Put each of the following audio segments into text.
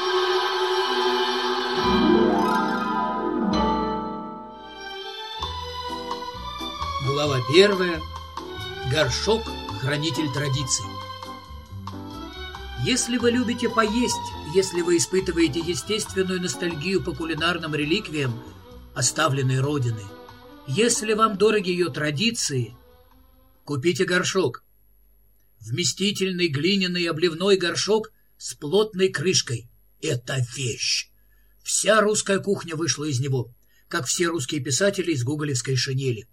Глава 1. Горшок – хранитель традиций. Если вы любите поесть, если вы испытываете естественную ностальгию по кулинарным реликвиям оставленной Родины, если вам дороги ее традиции, купите горшок. Вместительный глиняный обливной горшок с плотной крышкой – это вещь. Вся русская кухня вышла из него, как все русские писатели из гоголевской шинели.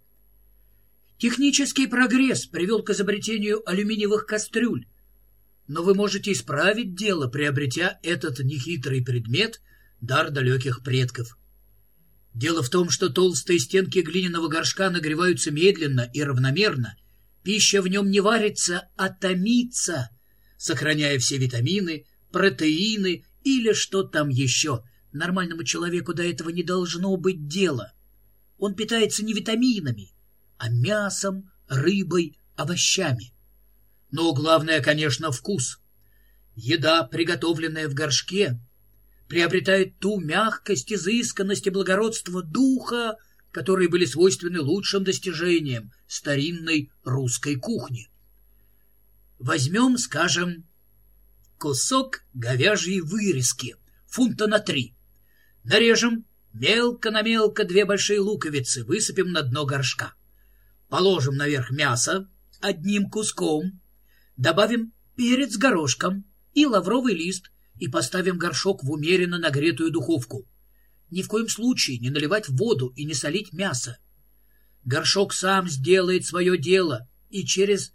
Технический прогресс привел к изобретению алюминиевых кастрюль, но вы можете исправить дело, приобретя этот нехитрый предмет, дар далеких предков. Дело в том, что толстые стенки глиняного горшка нагреваются медленно и равномерно, пища в нем не варится, а томится, сохраняя все витамины, протеины или что там еще. Нормальному человеку до этого не должно быть дела. Он питается не витаминами, а мясом, рыбой, овощами. Но главное, конечно, вкус. Еда, приготовленная в горшке, приобретает ту мягкость, изысканность и благородство духа, которые были свойственны лучшим достижениям старинной русской кухни. Возьмем, скажем, кусок говяжьей вырезки, фунта на 3. Нарежем мелко на мелко 2 большие луковицы, высыпем на дно горшка. Положим наверх мясо одним куском, добавим перец с горошком и лавровый лист и поставим горшок в умеренно нагретую духовку. Ни в коем случае не наливать воду и не солить мясо. Горшок сам сделает свое дело, и через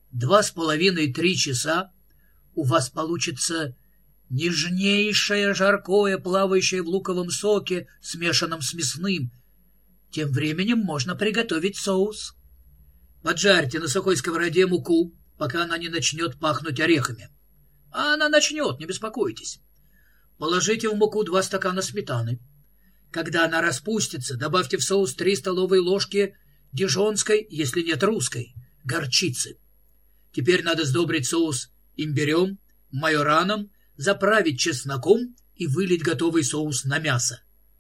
2,5-3 часа у вас получится нежнейшее жаркое, плавающее в луковом соке, смешанном с мясным. Тем временем можно приготовить соус. Поджарьте на сухой сковороде муку, пока она не начнет пахнуть орехами. А она начнет, не беспокойтесь. Положите в муку 2 стакана сметаны. Когда она распустится, добавьте в соус 3 столовые ложки дижонской, если нет русской, горчицы. Теперь надо сдобрить соус имбирем, майораном, заправить чесноком и вылить готовый соус на мясо.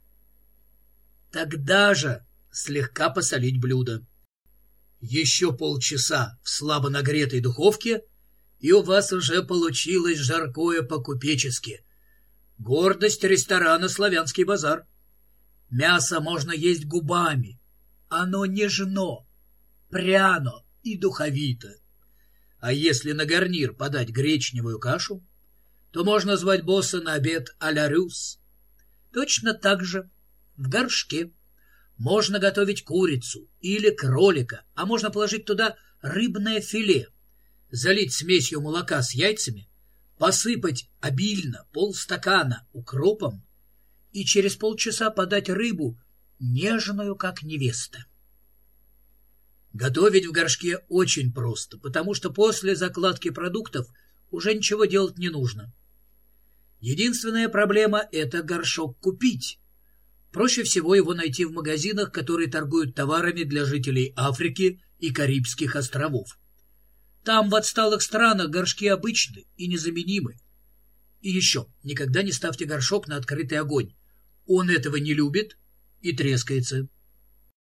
Тогда же слегка посолить блюдо. Еще полчаса в слабо нагретой духовке, и у вас уже получилось жаркое по-купечески. Гордость ресторана «Славянский базар». Мясо можно есть губами. Оно нежно, пряно и духовито. А если на гарнир подать гречневую кашу, то можно звать босса на обед а-ля рюс. Точно так же в горшке можно готовить курицу или кролика, а можно положить туда рыбное филе, залить смесью молока с яйцами, посыпать обильно полстакана укропом и через полчаса подать рыбу, нежную, как невеста. Готовить в горшке очень просто, потому что после закладки продуктов уже ничего делать не нужно. Единственная проблема — это горшок купить. Проще всего его найти в магазинах, которые торгуют товарами для жителей Африки и Карибских островов. Там, в отсталых странах, горшки обычны и незаменимы. И еще, никогда не ставьте горшок на открытый огонь. Он этого не любит и трескается.